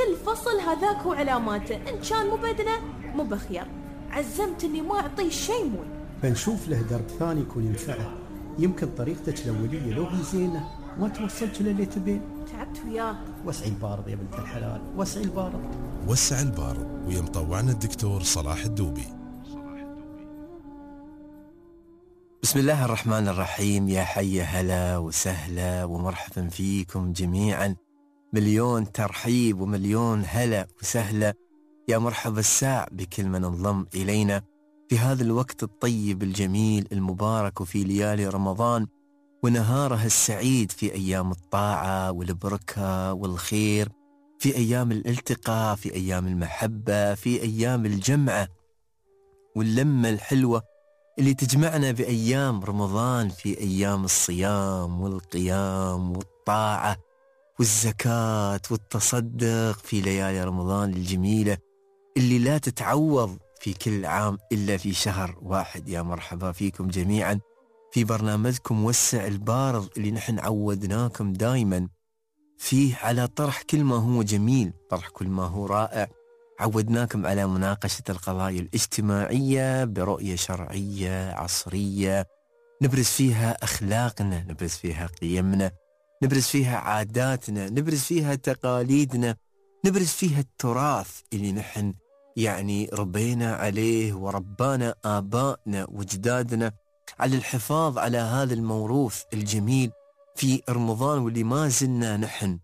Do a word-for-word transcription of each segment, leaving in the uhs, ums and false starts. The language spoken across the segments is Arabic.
كل فصل هذاك هو علاماته، إن كان مو بدنا مو بخير. عزمت إني ما أعطيه شيء مول. بنشوف له درب ثاني يكون ينفعه. يمكن طريقتك الأولية لو هي زينة ما توصلت للي تبين. تعبت وياه. وسعي البارض يا بنت الحلال، وسعي البارض. وسع البارض ويا مطوعنا الدكتور صلاح الدوبي. بسم الله الرحمن الرحيم. يا حي هلا وسهلا ومرحبا فيكم جميعا. مليون ترحيب ومليون هلا وسهلا. يا مرحبا الساع بكل من انضم إلينا في هذا الوقت الطيب الجميل المبارك، وفي ليالي رمضان ونهارها السعيد، في أيام الطاعة والبركة والخير، في أيام الالتقاء، في أيام المحبة، في أيام الجمعة واللمة الحلوة اللي تجمعنا بأيام رمضان، في أيام الصيام والقيام والطاعة والزكاة والتصدق، في ليالي رمضان الجميلة اللي لا تتعوض في كل عام إلا في شهر واحد. يا مرحبا فيكم جميعا في برنامجكم وسع البارض اللي نحن عودناكم دايما فيه على طرح كل ما هو جميل، طرح كل ما هو رائع. عودناكم على مناقشة القضايا الاجتماعية برؤية شرعية عصرية، نبرز فيها أخلاقنا، نبرز فيها قيمنا، نبرز فيها عاداتنا، نبرز فيها تقاليدنا، نبرز فيها التراث اللي نحن يعني ربينا عليه وربانا آبائنا وجدادنا على الحفاظ على هذا الموروث الجميل في رمضان، واللي ما زلنا نحن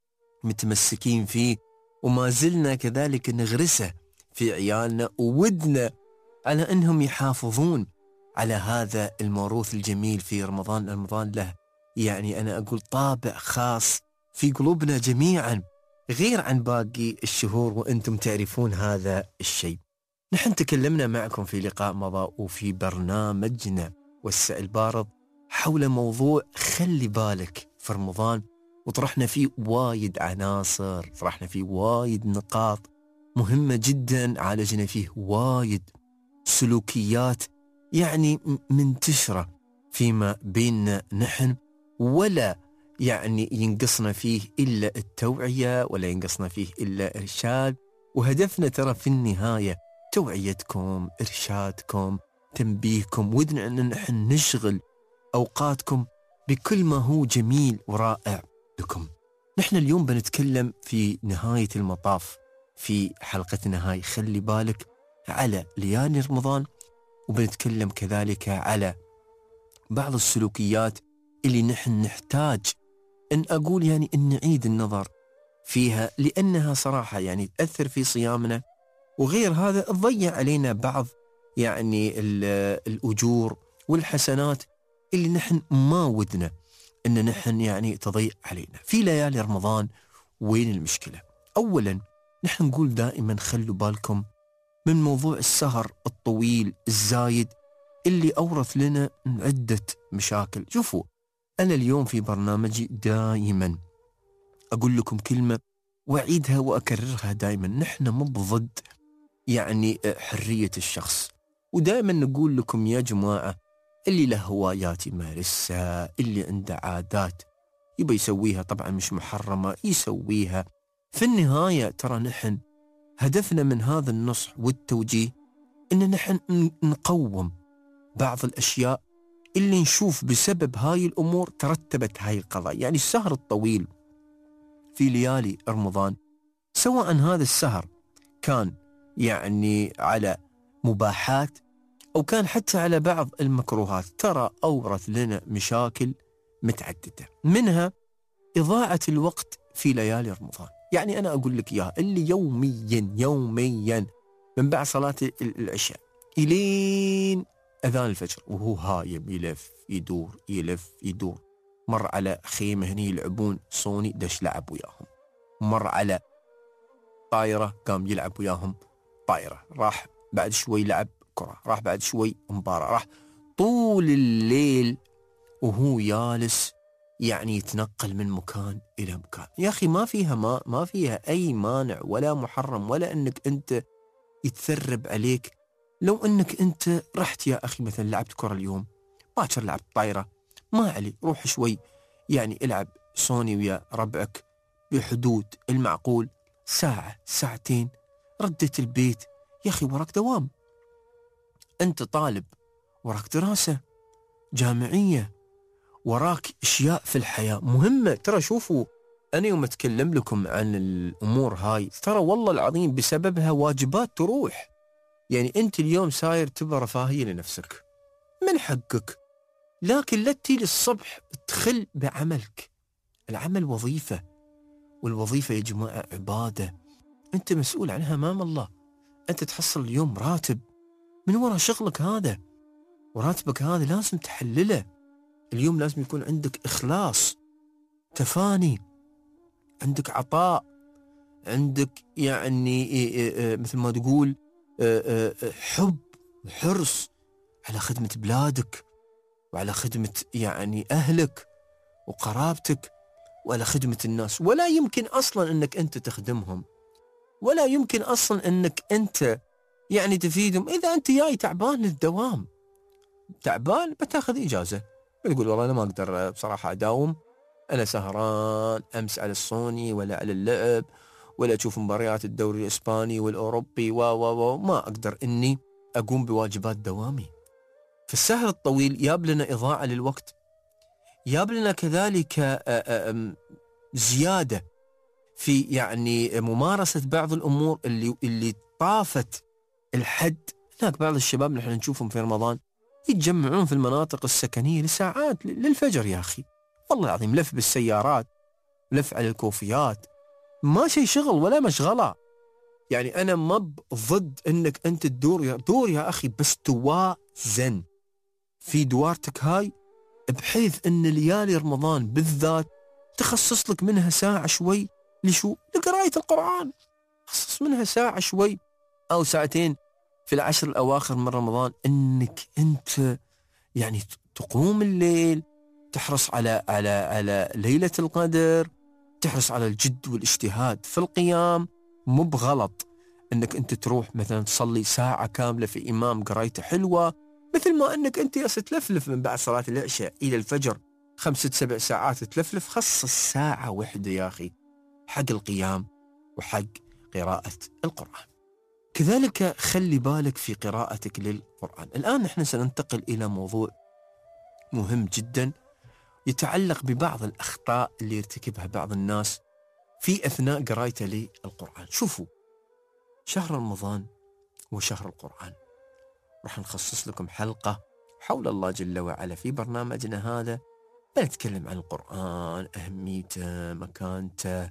متمسكين فيه وما زلنا كذلك نغرسه في عيالنا، وودنا على أنهم يحافظون على هذا الموروث الجميل في رمضان. رمضان له يعني أنا أقول طابع خاص في قلوبنا جميعا غير عن باقي الشهور، وأنتم تعرفون هذا الشيء. نحن تكلمنا معكم في لقاء مضى وفي برنامجنا وسع البارض حول موضوع خلي بالك في رمضان، وطرحنا فيه وايد عناصر، طرحنا فيه وايد نقاط مهمة جدا، عالجنا فيه وايد سلوكيات يعني منتشرة فيما بيننا نحن، ولا يعني ينقصنا فيه إلا التوعية ولا ينقصنا فيه إلا إرشاد. وهدفنا ترى في النهاية توعيتكم، إرشادكم، تنبيهكم، ودنا أن نحن نشغل أوقاتكم بكل ما هو جميل ورائع لكم. نحن اليوم بنتكلم في نهاية المطاف في حلقتنا هاي خلي بالك على ليالي رمضان، وبنتكلم كذلك على بعض السلوكيات اللي نحن نحتاج أن أقول يعني أن نعيد النظر فيها، لأنها صراحة يعني تأثر في صيامنا، وغير هذا تضيع علينا بعض يعني الأجور والحسنات اللي نحن ما ودنا أن نحن يعني تضيع علينا في ليالي رمضان. وين المشكلة؟ أولا نحن نقول دائما خلوا بالكم من موضوع السهر الطويل الزايد اللي أورث لنا عدة مشاكل. شوفوا، أنا اليوم في برنامجي دائما أقول لكم كلمة وأعيدها وأكررها دائما، نحن مو ضد يعني حرية الشخص، ودائما نقول لكم يا جماعة اللي له هوايات يمارسها، اللي عنده عادات يبي يسويها طبعا مش محرمة يسويها. في النهاية ترى نحن هدفنا من هذا النصح والتوجيه إن نحن نقوم بعض الأشياء اللي نشوف بسبب هاي الأمور ترتبت هاي القضايا. يعني السهر الطويل في ليالي رمضان، سواء هذا السهر كان يعني على مباحات أو كان حتى على بعض المكروهات، ترى أورث لنا مشاكل متعددة، منها إضاعة الوقت في ليالي رمضان. يعني أنا أقول لك إياها، اللي يوميا يوميا من بعد صلاة العشاء إلين أذان الفجر وهو هايم يلف يدور يلف يدور، مر على خيمة هني يلعبون صوني دش لعب وياهم، مر على طايرة قام يلعب وياهم طايرة، راح بعد شوي لعب كرة، راح بعد شوي مباراة، راح طول الليل وهو يالس يعني يتنقل من مكان إلى مكان. يا أخي ما فيها ما, ما فيها أي مانع ولا محرم، ولا أنك أنت يتثرب عليك لو أنك أنت رحت يا أخي مثلا لعبت كرة اليوم، باكر لعبت طايرة، ما علي، روح شوي يعني العب سوني ويا ربعك بحدود المعقول، ساعة ساعتين، ردت البيت، يا أخي وراك دوام، أنت طالب، وراك دراسة جامعية، وراك أشياء في الحياة مهمة. ترى شوفوا، أنا يوم أتكلم لكم عن الأمور هاي ترى والله العظيم بسببها واجبات تروح. يعني أنت اليوم ساير تبى رفاهية لنفسك، من حقك، لكن لا تجي للصبح تخل بعملك. العمل وظيفة، والوظيفة يا جماعة عبادة أنت مسؤول عنها أمام الله. أنت تحصل اليوم راتب من وراء شغلك هذا، وراتبك هذا لازم تحلله. اليوم لازم يكون عندك إخلاص، تفاني، عندك عطاء، عندك يعني مثل ما تقول حب وحرص على خدمة بلادك، وعلى خدمة يعني أهلك وقرابتك، وعلى خدمة الناس. ولا يمكن أصلا أنك أنت تخدمهم، ولا يمكن أصلا أنك أنت يعني تفيدهم إذا أنت جاي تعبان للدوام. تعبان بتاخذ إجازة، بتقول والله أنا ما أقدر بصراحة أداوم، أنا سهران أمس على السوني ولا على اللعب ولا أشوف مباريات الدوري الإسباني والأوروبي و و و ما أقدر إني أقوم بواجبات دوامي. في السهر الطويل ياب لنا إضاعة للوقت، ياب لنا كذلك زيادة في يعني ممارسة بعض الأمور اللي اللي طافت الحد. هناك بعض الشباب نحن نشوفهم في رمضان يتجمعون في المناطق السكنية لساعات للفجر يا أخي، والله العظيم لف بالسيارات، لف على الكوفيات، ما شيء شغل ولا مشغلة. يعني أنا ما ضد أنك أنت تدور يا دور يا أخي، بس توازن في دوارتك هاي، بحيث أن ليالي رمضان بالذات تخصص لك منها ساعة شوي لشو؟ لقراية القرآن. خصص منها ساعة شوي أو ساعتين في العشر الأواخر من رمضان، أنك أنت يعني تقوم الليل، تحرص على على على ليلة القدر، تحرص على الجد والاجتهاد في القيام. مو بغلط أنك أنت تروح مثلا تصلي ساعة كاملة في إمام قرايته حلوة، مثل ما أنك أنت يا تلفلف من بعد صلاة العشاء إلى الفجر خمس ست سبع ساعات تلفلف. خصص ساعة واحدة يا أخي حق القيام وحق قراءة القرآن. كذلك خلي بالك في قراءتك للقرآن. الآن نحن سننتقل إلى موضوع مهم جدا يتعلق ببعض الأخطاء اللي يرتكبها بعض الناس في أثناء قراءته للقرآن. شوفوا، شهر رمضان وشهر القرآن، راح نخصص لكم حلقة حول الله جل وعلا في برنامجنا هذا، بنتكلم عن القرآن، أهميته، مكانته،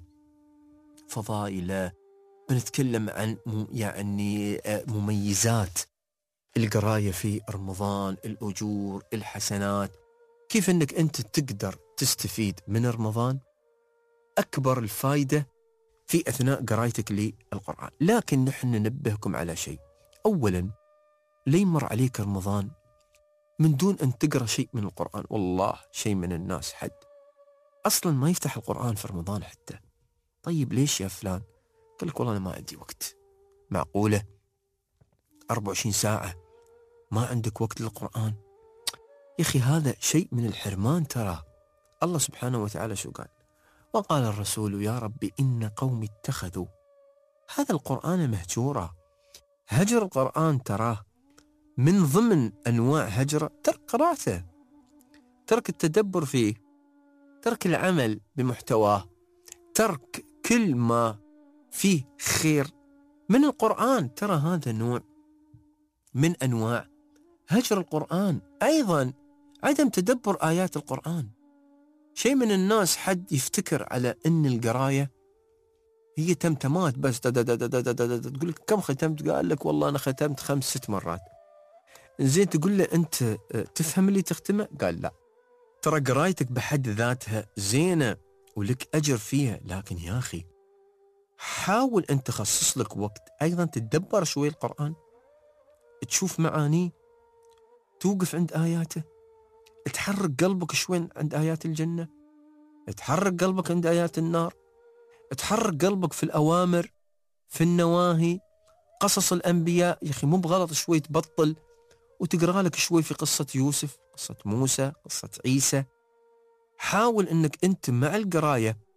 فضائله، بنتكلم عن يعني مميزات القراية في رمضان، الأجور، الحسنات، كيف أنك أنت تقدر تستفيد من رمضان أكبر الفائدة في أثناء قرايتك للقرآن. لكن نحن ننبهكم على شيء، أولا لا يمر عليك رمضان من دون أن تقرأ شيء من القرآن. والله شيء من الناس حد أصلا ما يفتح القرآن في رمضان حتى. طيب ليش يا فلان؟ قال لك والله أنا ما عندي وقت. معقولة أربعة وعشرين ساعة ما عندك وقت للقرآن؟ يا أخي هذا شيء من الحرمان. ترى الله سبحانه وتعالى شو قال؟ وقال الرسول يا ربي إن قومي اتخذوا هذا القرآن مهجورا. هجر القرآن تراه من ضمن أنواع هجر ترك قراءته، ترك التدبر فيه، ترك العمل بمحتواه، ترك كل ما فيه خير من القرآن. ترى هذا نوع من أنواع هجر القرآن. أيضا عدم تدبر آيات القرآن. شيء من الناس حد يفتكر على أن القراية هي تمتمات بس، دا دا دا دا دا دا دا. تقول لك كم ختمت؟ قال لك والله أنا ختمت خمس ست مرات. زين تقول له أنت تفهم اللي تختمه؟ قال لا. ترى قرايتك بحد ذاتها زينة ولك أجر فيها، لكن يا أخي حاول أن تخصص لك وقت أيضا تتدبر شوي القرآن، تشوف معانيه، توقف عند آياته، تحرك قلبك شوي عند آيات الجنة، تحرك قلبك عند آيات النار، تحرك قلبك في الأوامر، في النواهي، قصص الأنبياء. يا أخي مو بغلط شوي تبطل وتقرأ لك شوي في قصة يوسف، قصة موسى، قصة عيسى. حاول أنك أنت مع القراية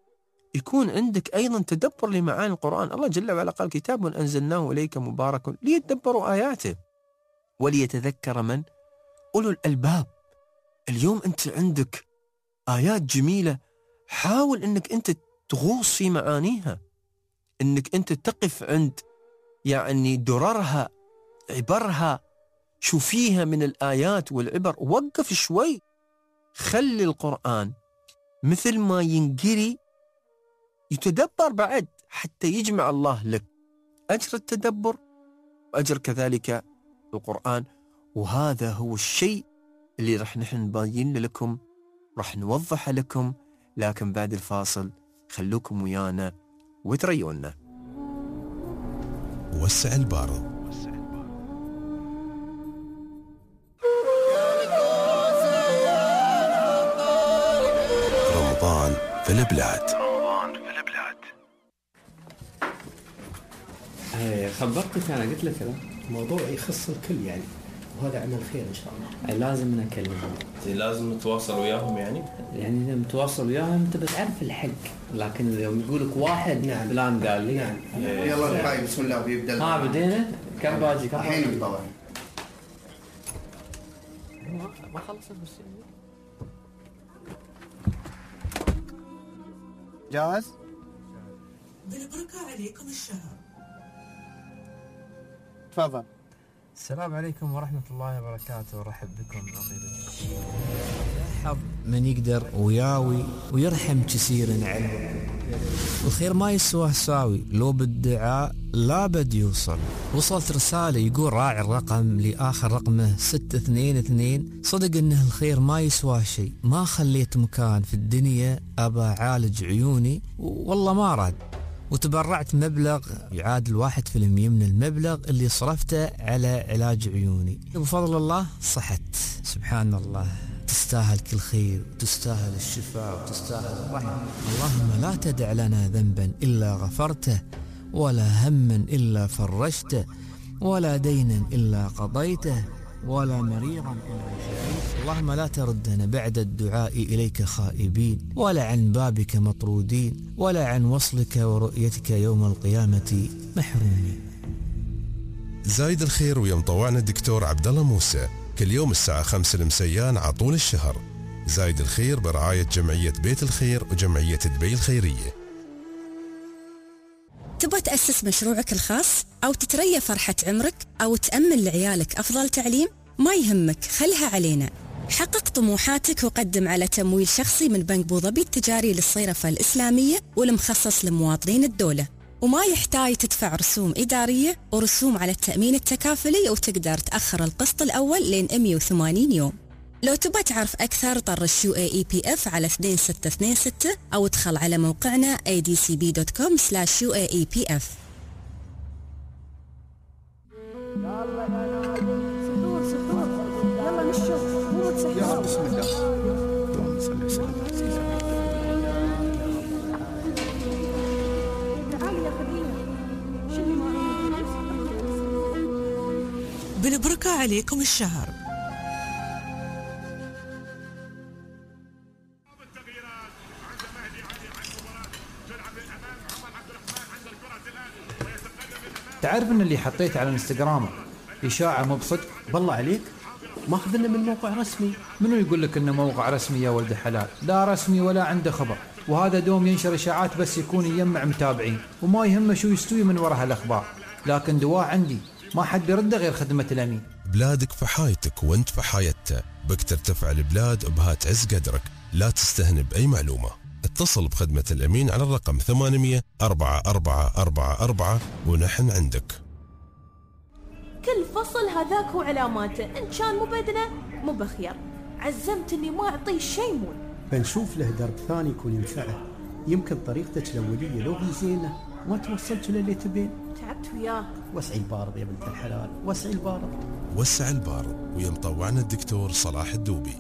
يكون عندك أيضا تدبر لمعاني القرآن. الله جل وعلا قال كتاب أنزلناه إليك مبارك ليتدبروا آياته وليتذكر من أولو الألباب. اليوم أنت عندك آيات جميلة، حاول أنك أنت تغوص في معانيها، أنك أنت تقف عند يعني دررها عبرها، شوفيها من الآيات والعبر، وقف شوي، خلي القرآن مثل ما ينقري يتدبر بعد حتى يجمع الله لك أجر التدبر وأجر كذلك القرآن. وهذا هو الشيء اللي رح نحن نبين لكم، رح نوضح لكم، لكن بعد الفاصل خلوكم ويانا وتريونا. وسع البارد. رمضان في البلاد. رمضان في البلاد. ايه خبرتك انا قلت لك هذا موضوع يخص الكل يعني، وهذا عمل خير ان شاء الله. لازم نكلمهم، لازم نتواصل وياهم يعني يعني اذا متواصل وياهم انت بتعرف الحق، لكن يوم يقول لك واحد نعم. فلان قال لي نعم. يلا الحي بسم الله بيبدا. ها بدينا كم باجي كم الحين طبعا ما خلصت بس جاهز. بالبركة عليكم الشهر. تفضل. السلام عليكم ورحمة الله وبركاته، ورحب بكم أطيب حظ من يقدر وياوي ويرحم كثير علم. الخير ما يسوى ساوي، لو بالدعاء لا بد يوصل. وصلت رسالة يقول راعي الرقم لآخر رقمه ستة اثنين اثنين، صدق انه الخير ما يسوى شيء، ما خليت مكان في الدنيا أبا عالج عيوني والله ما راد، وتبرعت مبلغ يعادل واحد في المية من المبلغ اللي صرفته على علاج عيوني. بفضل الله صحت، سبحان الله. تستاهل كل خير، وتستاهل الشفاء، وتستاهل الرحمة. اللهم لا تدع لنا ذنبا إلا غفرته، ولا هما إلا فرجته، ولا دينا إلا قضيته، ولا مريضا إلا شفيته. اللهم لا تردنا بعد الدعاء إليك خائبين، ولا عن بابك مطرودين، ولا عن وصلك ورؤيتك يوم القيامة محرومين. زايد الخير ويا مطوعنا الدكتور عبد الله موسى كل يوم الساعة خمسة المسيان عطول الشهر. زايد الخير برعاية جمعية بيت الخير وجمعية دبي الخيرية. تبغى تأسس مشروعك الخاص أو تتريى فرحة عمرك أو تأمن لعيالك أفضل تعليم؟ ما يهمك، خلها علينا. حقق طموحاتك وقدم على تمويل شخصي من بنك بوظبي التجاري للصيرفة الإسلامية والمخصص لمواطنين الدولة، وما يحتاج تدفع رسوم إدارية ورسوم على التأمين التكافلي، وتقدر تأخر القسط الأول لين مئة وثمانين يوم. لو تبغى تعرف أكثر طرش يو إي إي بي إف على اثنين ستة اثنين ستة أو ادخل على موقعنا إيه دي سي بي دوت كوم سلاش يو إي إي بي إف. سحور سحور يلا نشوف مو يلا بسم الله. اللهم صل وسلم. تعالي يا خديجة شنو ما بالبركة عليكم الشهر. تعرف ان اللي حطيت على الانستغرام إشاعة مو بصدق؟ بالله عليك ماخذنا من موقع رسمي. منو يقول لك انه موقع رسمي يا ولد حلال؟ لا رسمي ولا عنده خبر، وهذا دوم ينشر إشاعات بس يكون يجمع متابعين وما يهمه شو يستوي من وراها الأخبار. لكن دواء عندي ما حد يرده غير خدمة الأمين. بلادك في حايتك وانت في حايتها، بك ترتفع البلاد وبها تعز قدرك. لا تستهن بأي معلومة، اتصل بخدمة الأمين على الرقم ثمانمية أربعة أربعة أربعة أربعة ونحن عندك. كل فصل هذاك وعلاماته، إن كان مو بدنا مو بخير. عزمت إني ما أعطيه شيء مول. بنشوف له درب ثاني يكون ينفعه، يمكن طريقتك الأولية لو هي زينة ما توصلت للي تبين. تعبت وياه. وسعي البارد يا بنت الحلال، وسعي البارد. وسع البارد ويا مطوعنا الدكتور صلاح الدوبي.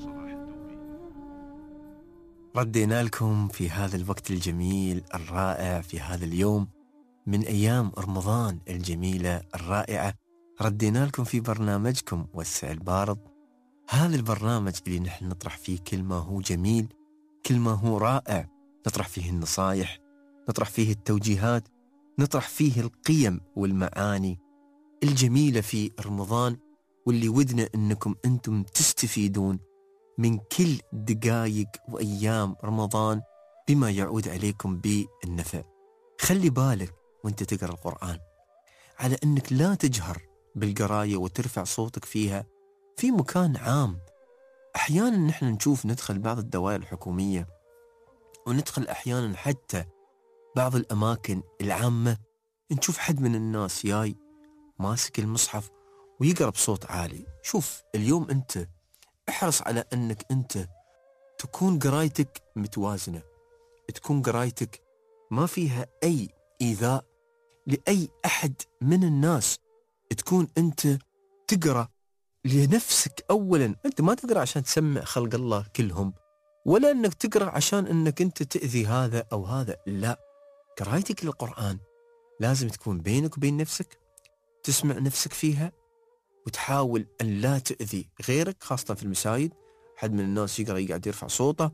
ردينا لكم في هذا الوقت الجميل الرائع، في هذا اليوم من أيام رمضان الجميلة الرائعة. ردينا لكم في برنامجكم وسع البارد، هذا البرنامج اللي نحن نطرح فيه كل ما هو جميل، كل ما هو رائع، نطرح فيه النصائح، نطرح فيه التوجيهات، نطرح فيه القيم والمعاني الجميلة في رمضان، واللي ودنا أنكم أنتم تستفيدون من كل دقائق وأيام رمضان بما يعود عليكم بالنفع. خلي بالك وانت تقرأ القرآن على أنك لا تجهر بالقراية وترفع صوتك فيها في مكان عام. أحيانا نحن نشوف ندخل بعض الدوائر الحكومية، وندخل أحيانا حتى بعض الأماكن العامة، نشوف حد من الناس جاي ماسك المصحف ويقرأ بصوت عالي. شوف اليوم أنت احرص على أنك أنت تكون قرايتك متوازنة، تكون قرايتك ما فيها أي إيذاء لأي أحد من الناس، تكون أنت تقرأ لنفسك أولا. أنت ما تقرأ عشان تسمع خلق الله كلهم، ولا أنك تقرأ عشان أنك أنت تأذي هذا أو هذا، لا. قرايتك للقرآن لازم تكون بينك وبين نفسك، تسمع نفسك فيها، وتحاول أن لا تأذي غيرك، خاصة في المساجد. حد من الناس يقرأ يقعد يرفع صوته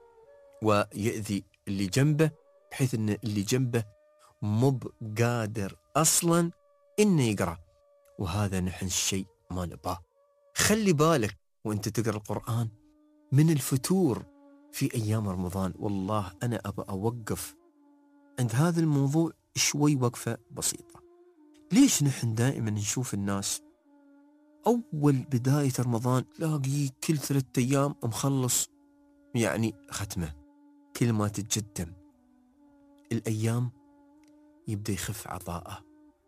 ويأذي اللي جنبه، بحيث أن اللي جنبه مو قادر أصلا إنه يقرأ، وهذا نحن الشيء ما نباه. خلي بالك وانت تقرأ القرآن من الفتور في أيام رمضان. والله أنا أبى أوقف عند هذا الموضوع شوي وقفة بسيطة. ليش نحن دائما نشوف الناس أول بداية رمضان تلاقيه كل ثلاثة أيام مخلص يعني ختمة، كل ما تتقدم الأيام يبدأ يخف عطاءه،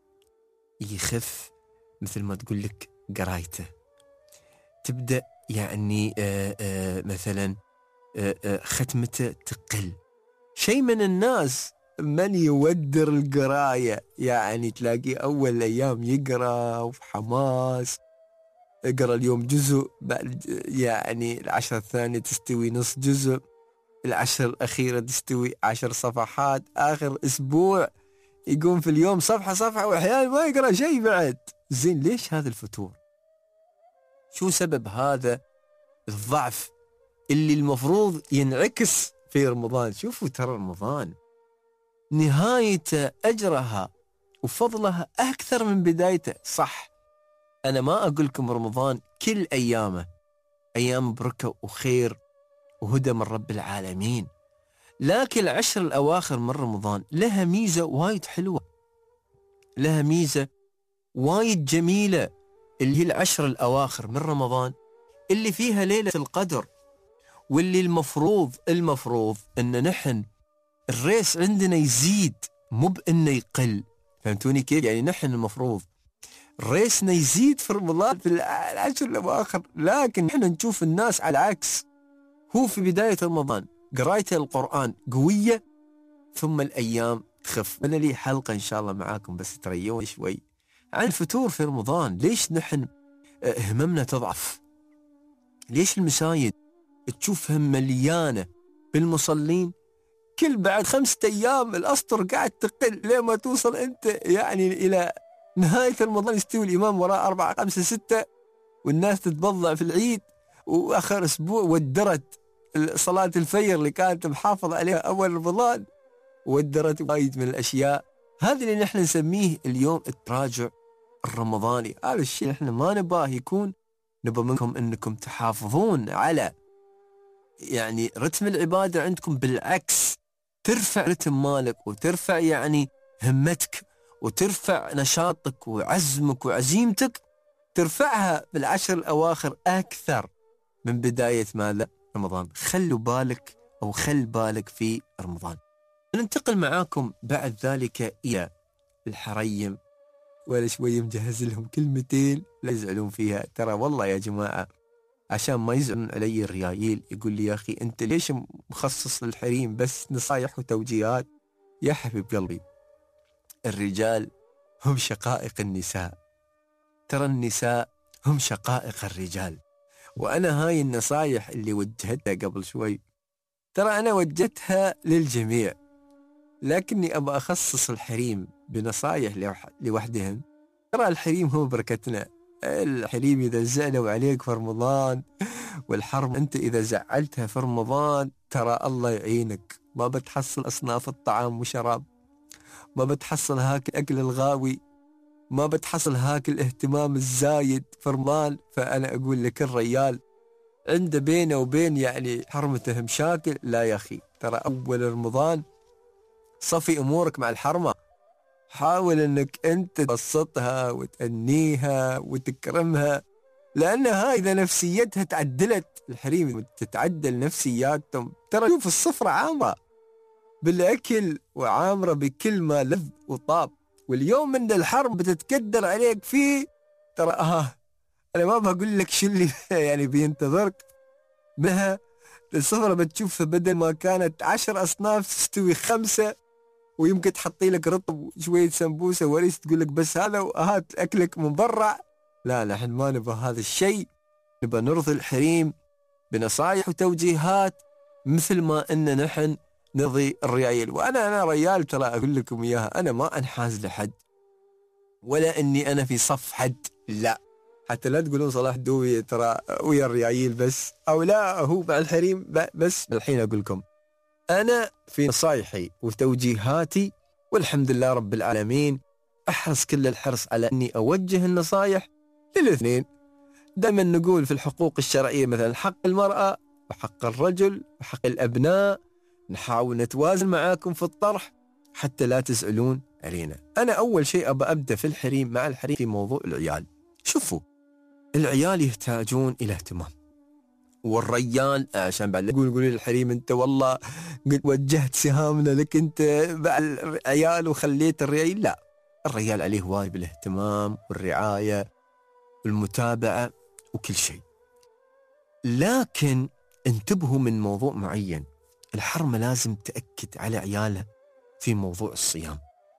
يخف مثل ما تقول لك قرايته، تبدأ يعني آآ آآ مثلا آآ ختمته تقل. شيء من الناس من يودر القراية، يعني تلاقي أول الأيام يقرأ وفي حماس، اقرأ اليوم جزء، بعد يعني العشر الثانية تستوي نص جزء، العشر الأخيرة تستوي عشر صفحات، آخر أسبوع يقوم في اليوم صفحة صفحة، وأحيانا ما يقرأ شيء بعد. زين ليش هذا الفتور؟ شو سبب هذا الضعف اللي المفروض ينعكس في رمضان؟ شوفوا ترى رمضان نهايته أجرها وفضلها أكثر من بدايته. صح أنا ما أقول لكم رمضان كل أيامه أيام بركة وخير وهدى من رب العالمين، لكن العشر الأواخر من رمضان لها ميزة وايد حلوة، لها ميزة وايد جميلة، اللي هي العشر الأواخر من رمضان اللي فيها ليلة القدر، واللي المفروض المفروض أن نحن الريس عندنا يزيد مو بأنه يقل. فهمتوني كيف؟ يعني نحن المفروض ريسنا يزيد في رمضان في العشر الأواخر، لكن نحن نشوف الناس على العكس. هو في بداية رمضان قرايته القرآن قوية، ثم الأيام تخف. أنا لي حلقة إن شاء الله معاكم بس تريون شوي عن الفتور في رمضان. ليش نحن هممنا تضعف؟ ليش المساجد تشوفها مليانة بالمصلين؟ كل بعد خمسة أيام الأسطر قاعد تقل، ليه ما توصل أنت يعني إلى نهاية رمضان يستوي الإمام وراء أربعة خمسة ستة، والناس تتبضع في العيد، وآخر أسبوع ودرت صلاة الفجر اللي كانت محافظ عليها أول رمضان، ودرت وايد من الأشياء. هذا اللي نحن نسميه اليوم التراجع الرمضاني. هذا الشيء نحن ما نباه يكون. نبى منكم أنكم تحافظون على يعني رتم العبادة عندكم، بالعكس ترفع رتم مالك وترفع يعني همتك وترفع نشاطك وعزمك وعزيمتك، ترفعها بالعشر الأواخر أكثر من بداية ماذا؟ رمضان. خلوا بالك أو خل بالك في رمضان. ننتقل معاكم بعد ذلك إلى الحريم، ولا شوي مجهز لهم كلمتين لا يزعلون فيها. ترى والله يا جماعة عشان ما يزعلون علي الريايل يقول لي يا أخي أنت ليش مخصص للحريم بس نصايح وتوجيهات؟ يا حبيب قلبي الرجال هم شقائق النساء، ترى النساء هم شقائق الرجال. وأنا هاي النصايح اللي وجهتها قبل شوي ترى أنا وجهتها للجميع، لكني أبغى أخصص الحريم بنصايح لوحدهم. ترى الحريم هو بركتنا. الحريم إذا زعلوا عليك في رمضان، والحرم أنت إذا زعلتها في رمضان ترى الله يعينك ما بتحصل أصناف الطعام وشراب، ما بتحصل هاك الأكل الغاوي، ما بتحصل هاك الاهتمام الزايد في رمضان. فأنا أقول لك الريال عنده بينه وبين يعني حرمته مشاكل. لا يا أخي، ترى أول رمضان صفي أمورك مع الحرمة، حاول أنك أنت تبسطها وتأنيها وتكرمها، لأن هاي إذا نفسيتها تعدلت الحريم تتعدل نفسياتهم. ترى شوف الصفرة عامرة بالأكل وعامرة بكل ما لذ وطاب، واليوم من الحرم بتتكدر عليك فيه. ترى آه أنا ما بقول لك شو اللي يعني بينتظرك بها. الصفرة بتشوفها بدل ما كانت عشر أصناف تستوي خمسة، ويمكن تحطي لك رطب وشوية سمبوسة وريس تقول لك بس هذا وهات أكلك مبرع. لا نحن ما نبغى هذا الشيء، نبغى نرضي الحريم بنصايح وتوجيهات مثل ما أن نحن نرضي الريال. وأنا أنا ريال ترى أقول لكم إياها، أنا ما أنحاز لحد ولا أني أنا في صف حد، لا، حتى لا تقولون صلاح دوي ترى ويا الريايل بس أو لا هو مع الحريم بس. الحين أقول لكم أنا في نصايحي وتوجيهاتي والحمد لله رب العالمين أحرص كل الحرص على أني أوجه النصايح للاثنين. دائما نقول في الحقوق الشرعية مثلا حق المرأة وحق الرجل وحق الأبناء، نحاول نتوازن معاكم في الطرح حتى لا تزعلون علينا. أنا أول شيء أبى أبدأ في الحريم مع الحريم في موضوع العيال. شوفوا العيال يحتاجون إلى اهتمام، والريال عشان بعد يقول يقول الحريم أنت والله قد وجهت سهامنا لك أنت بعد العيال وخليت الريال. لا، الريال عليه واجب الاهتمام والرعاية والمتابعة وكل شيء، لكن انتبهوا من موضوع معين. الحرمة لازم تأكد على عيالها في موضوع الصيام،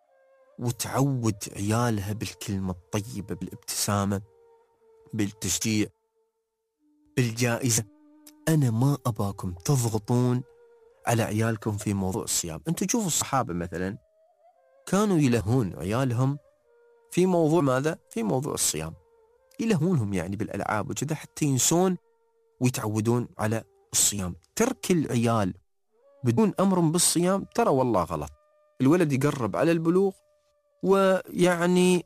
وتعود عيالها بالكلمة الطيبة، بالابتسامة، بالتشجيع، بالجائزة. أنا ما أباكم تضغطون على عيالكم في موضوع الصيام. أنتوا شوفوا الصحابة مثلا كانوا يلهون عيالهم في موضوع ماذا؟ في موضوع الصيام، يلهونهم يعني بالألعاب وكذا حتى ينسون ويتعودون على الصيام. ترك العيال بدون أمر بالصيام ترى والله غلط. الولد يقرب على البلوغ ويعني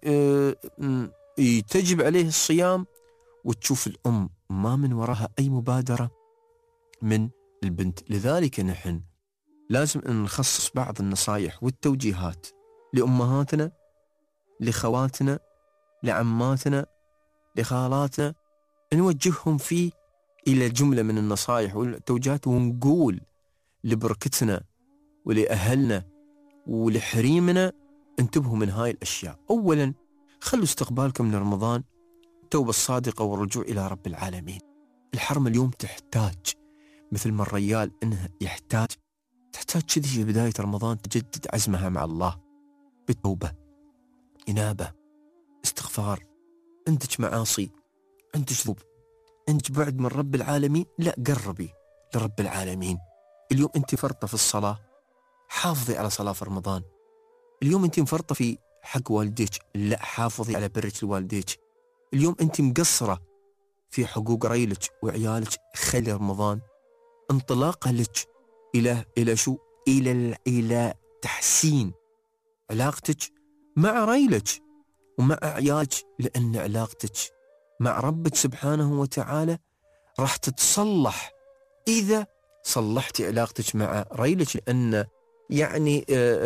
تجب عليه الصيام، وتشوف الأم ما من وراها أي مبادرة من البنت. لذلك نحن لازم أن نخصص بعض النصايح والتوجيهات لأمهاتنا، لخواتنا، لعماتنا، لخالاتنا، نوجههم فيه إلى جملة من النصايح والتوجيهات، ونقول لبركتنا ولأهلنا ولحريمنا انتبهوا من هاي الأشياء. أولا خلوا استقبالكم لرمضان التوبة الصادقة والرجوع إلى رب العالمين. الحرمة اليوم تحتاج مثل ما الريال إنها يحتاج تحتاج كذي في بداية رمضان تجدد عزمها مع الله بالتوبة، إنابة، استغفار. عندك معاصي، عندك ذنوب، عندك بعد من رب العالمين، لا قربي لرب العالمين. اليوم أنت فرطة في الصلاة، حافظي على صلاة في رمضان. اليوم أنت مفرطة في حق والديك، لا حافظي على برك لوالديك. اليوم أنت مقصرة في حقوق ريلك وعيالك، خلي رمضان انطلاقة لك إلى إلى شو؟ إلى إلى تحسين علاقتك مع ريلك ومع عيالك، لأن علاقتك مع ربك سبحانه وتعالى راح تتصلح إذا صلحتي علاقتك مع ريلك. لأن يعني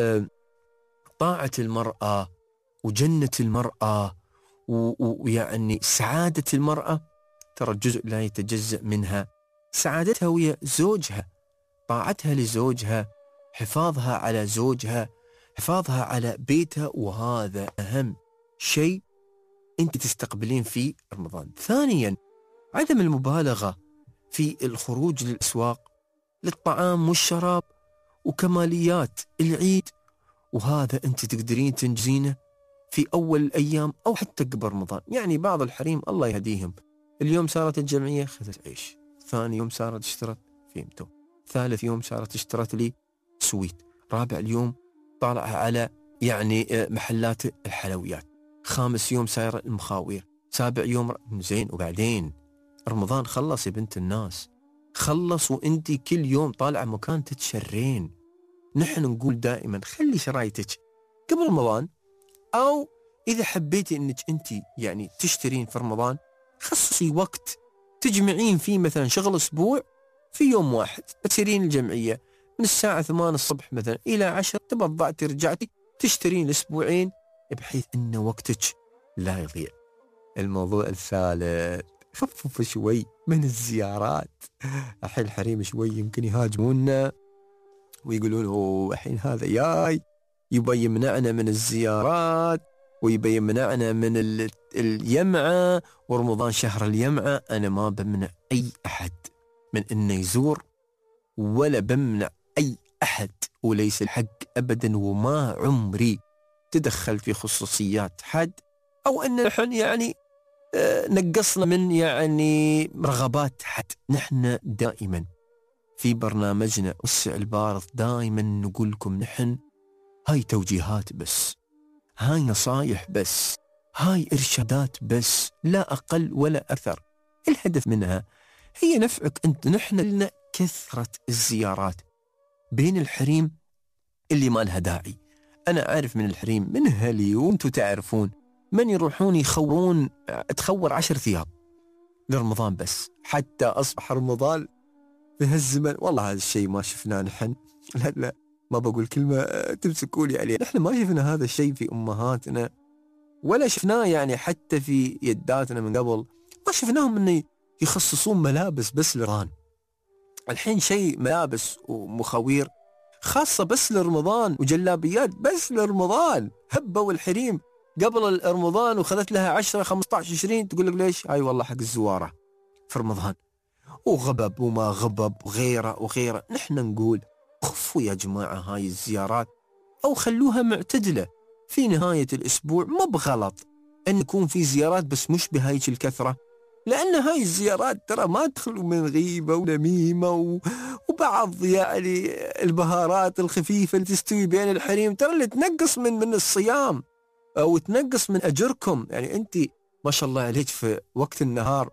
طاعة المرأة وجنة المرأة ويعني سعادة المرأة ترى جزء لا يتجزأ منها سعادتها ويا زوجها، طاعتها لزوجها، حفاظها على زوجها، حفاظها على بيتها، وهذا أهم شيء أنت تستقبلين في رمضان. ثانيا عدم المبالغة في الخروج للأسواق للطعام والشراب وكماليات العيد، وهذا أنت تقدرين تنجزينه في أول الأيام أو حتى قبل رمضان. يعني بعض الحريم الله يهديهم اليوم صارت الجمعية خذت عيش، ثاني يوم صارت اشترت فيمتو، ثالث يوم صارت اشترت لي سويت، رابع اليوم طالع على يعني محلات الحلويات، خامس يوم ساير المخاوير، سابع يوم زين. وبعدين رمضان خلص يا بنت الناس، خلص وانتي كل يوم طالعة مكان تتشرين. نحن نقول دائما خلي شرايتك قبل رمضان، أو إذا حبيتي أنك أنت يعني تشترين في رمضان خصصي وقت تجمعين فيه مثلا شغل أسبوع في يوم واحد، تسيرين الجمعية من الساعة ثمانية الصبح مثلا إلى عشر، تبضعتي رجعتي تشترين الأسبوعين بحيث أن وقتك لا يضيع. الموضوع الثالث، خفف شوي من الزيارات. الحين الحريم شوي يمكن يهاجمونا ويقولون هو الحين هذا جاي يبي يمنعنا من الزيارات ويبي يمنعنا من اليمعة، ورمضان شهر اليمعة. أنا ما بمنع أي أحد من أنه يزور، ولا بمنع أي أحد، وليس الحق أبدا، وما عمري تدخل في خصوصيات حد أو أن نحن يعني آه نقصنا من يعني رغبات حد. نحن دائما في برنامجنا وسع البارض دائما نقول لكم نحن هاي توجيهات بس، هاي نصايح بس، هاي إرشادات بس، لا أقل ولا أكثر. الهدف منها هي نفعك أنت. نحن لنا كثرة الزيارات بين الحريم اللي ما لها داعي. أنا أعرف من الحريم من هلي وأنتم تعرفون من يروحون يخورون، تخور عشر ثياب لرمضان بس حتى أصبح رمضان في هالزمن. والله هذا الشيء ما شفناه نحن، لا لا ما بقول كلمة تمسكولي عليه، نحن ما شفنا هذا الشيء في أمهاتنا ولا شفناه يعني حتى في يداتنا من قبل. ما شفناهم إنه يخصصون ملابس بس لرمضان. الحين شيء ملابس ومخاوير خاصة بس لرمضان وجلابيات بس لرمضان. هبوا الحريم قبل رمضان وخذت لها عشرة خمسة عشر عشرين، تقول لك ليش؟ هاي والله حق الزوارة في رمضان، وغبب وما غبب وغيره وغيره. نحن نقول خفوا يا جماعة هاي الزيارات، أو خلوها معتدلة في نهاية الأسبوع. ما بغلط أن يكون في زيارات بس مش بهايك الكثرة، لأن هاي الزيارات ترى ما تخلو من غيبة ونميمة و... وبعض يعني البهارات الخفيفة اللي تستوي بين الحريم، ترى اللي تنقص من من الصيام أو تنقص من أجركم. يعني أنت ما شاء الله عليك في وقت النهار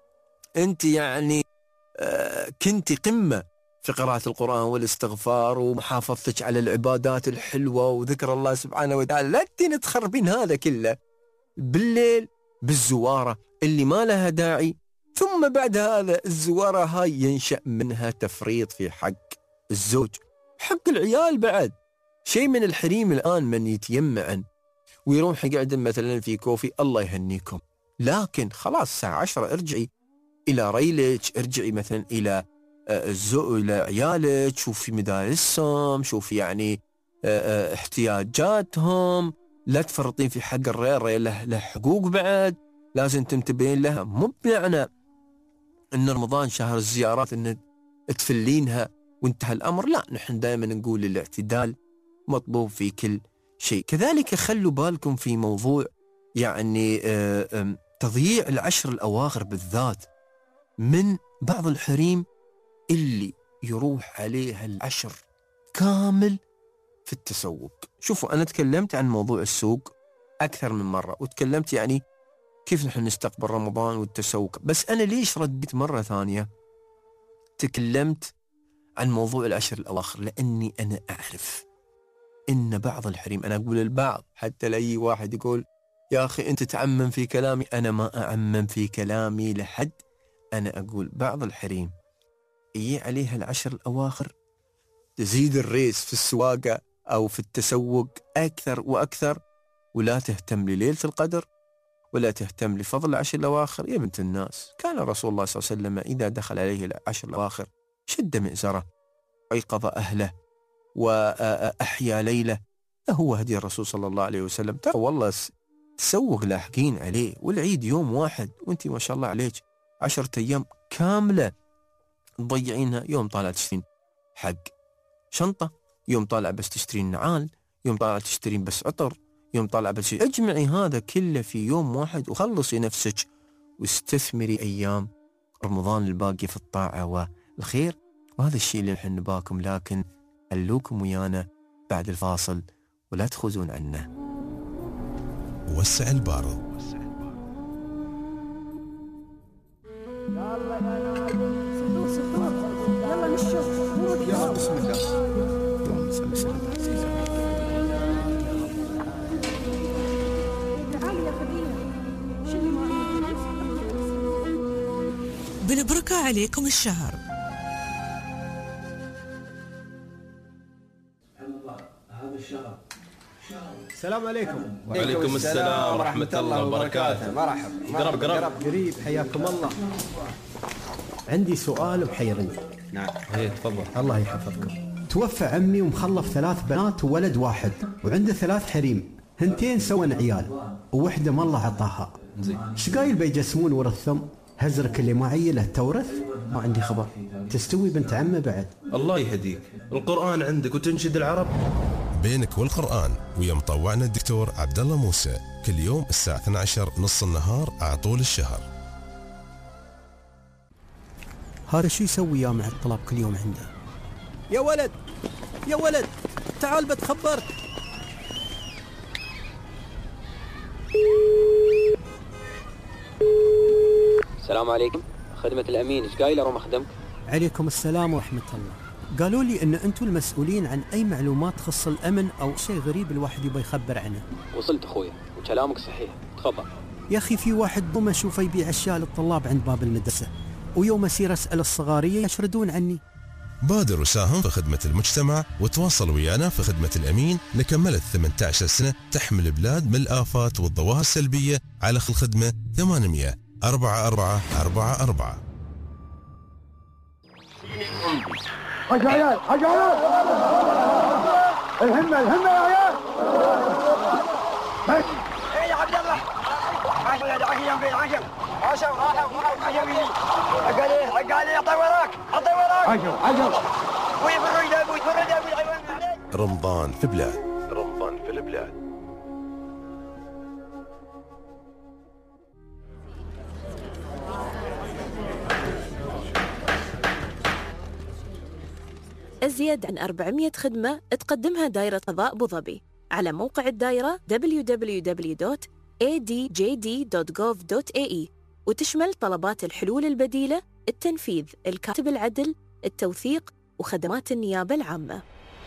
أنت يعني آه كنتي قمة في قراءة القرآن والاستغفار ومحافظتك على العبادات الحلوة وذكر الله سبحانه وتعالى. لا تين تخربين هذا كله بالليل بالزوارة اللي ما لها داعي. ثم بعد هذا الزوارة هاي ينشأ منها تفريط في حق الزوج، حق العيال بعد. شيء من الحريم الآن من يتيمعن ويروح يقعد مثلا في كوفي، الله يهنيكم، لكن خلاص الساعة عشرة ارجعي إلى ريلك، ارجعي مثلا إلى الزو إلى عيالك، شوفي مدارسهم، شوفي يعني احتياجاتهم. لا تفرطين في حق الريال، الريال له, له حقوق بعد لازم تنتبهين لها. مو بمعنى ان رمضان شهر الزيارات ان تفلينها وانتهى الامر، لا، نحن دائما نقول الاعتدال مطلوب في كل شيء. كذلك خلوا بالكم في موضوع يعني تضييع العشر الاواخر بالذات من بعض الحريم اللي يروح عليها العشر كامل في التسوق. شوفوا أنا تكلمت عن موضوع السوق أكثر من مرة، وتكلمت يعني كيف نحن نستقبل رمضان والتسوق، بس أنا ليش رديت مرة ثانية تكلمت عن موضوع العشر الأواخر؟ لأني أنا أعرف إن بعض الحريم، أنا أقول البعض حتى لأي واحد يقول يا أخي أنت تعمم في كلامي، أنا ما أعمم في كلامي لحد. أنا أقول بعض الحريم يجي عليها العشر الأواخر تزيد الريس في السواقة أو في التسوق أكثر وأكثر، ولا تهتم لليلة القدر ولا تهتم لفضل العشر الأواخر. يا بنت الناس، كان رسول الله صلى الله عليه وسلم إذا دخل عليه العشر الأواخر شد مئزره، أيقظ أهله وأحيا ليله. هو هدي الرسول صلى الله عليه وسلم. ترى والله تسوق لاحقين عليه، والعيد يوم واحد وانت ما شاء الله عليك عشرة أيام كاملة تضيعينها. يوم طالع تشترين حق شنطة، يوم طالع بس تشترين نعال، يوم طالع تشترين بس عطر، يوم طالع بس. اجمعي هذا كله في يوم واحد وخلصي نفسك واستثمري أيام رمضان الباقي في الطاعة والخير. وهذا الشيء اللي نحن نباكم، لكن خلوكم ويانا بعد الفاصل ولا تخزون عنا. وسع البارض. يلا نشوف. يلا بسم الله. اللهم صل بالبركة عليكم الشهر. السلام عليكم. وعليكم السلام ورحمة الله وبركاته. مرحبا. قرب قرب قريب، حياكم الله. عندي سؤال محيرني. نعم. ايه تفضل. الله يحفظكم. توفى عمي ومخلف ثلاث بنات وولد واحد، وعنده ثلاث حريم، هنتين سوى عيال ووحده ما الله عطاها. زين. ايش قايل بيجسمون ورثهم؟ هزرك اللي ما عيله تورث؟ ما عندي خبر. تستوي بنت عمه بعد. الله يهديك، القرآن عندك وتنشد العرب. بينك والقرآن ويا مطوعنا الدكتور عبد الله موسى، كل يوم الساعة اثنتي عشرة نص النهار على طول الشهر. هذا شو يسوي يا مع الطلاب كل يوم عنده؟ يا ولد يا ولد تعال بتخبرك. السلام عليكم، خدمة الأمين، إيش قايل أروم أخدمك؟ عليكم السلام ورحمة الله. قالوا لي ان انتم المسؤولين عن اي معلومات تخص الامن او شيء غريب الواحد يبغى يخبر عنه. وصلت أخويا وكلامك صحيح، تخبر. يا اخي في واحد ضم اشوفه يبيع اشياء للطلاب عند باب المدرسة، ويوم اسير اسال الصغارية يشردون عني. بادر وساهم في خدمة المجتمع وتواصل ويانا في خدمة الأمين لكملت ثمانية عشر سنة تحمل البلاد من الآفات والظواهر السلبية على الخدمة ثمانمية أربعة أربعة أربعة أربعة. حاج عيال حاج عيال الهمة الهمة يا عيال. ايه يا عبد الله عاشوا يا عاشوا فين عاشوا عاشوا راحوا عاشوا فين قال ايه قال ايه اعطي وراك اعطي وراك عاشوا عاشوا ويفروا يدابوا يفروا يدابوا الحيوان عليك. رمضان في بلاد رمضان في البلاد. أزيد عن أربعمية خدمة تقدمها دائرة قضاء أبو ظبي على موقع الدائرة دبليو دبليو دبليو دوت إيه دي جي دي دوت جوف دوت إيه إي، وتشمل طلبات الحلول البديلة، التنفيذ، الكاتب العدل، التوثيق، وخدمات النيابة العامة.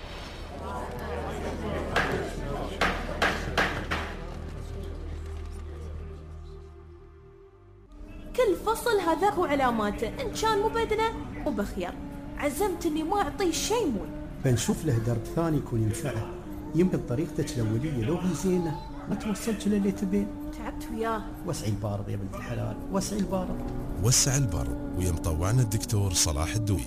كل فصل هذاك وعلاماته، إن كان مو بدنا مو بخير. عزمت اني ما اعطيه شيء مول. بنشوف له درب ثاني يكون ينفعه، يمكن طريقتك الاوليه لو هي زينه ما توصلت للي تبين. تعبت وياه. وسعي البارض يا بنت الحلال، وسعي البارض. وسع البارض ويا مطوعنا الدكتور صلاح الدوي.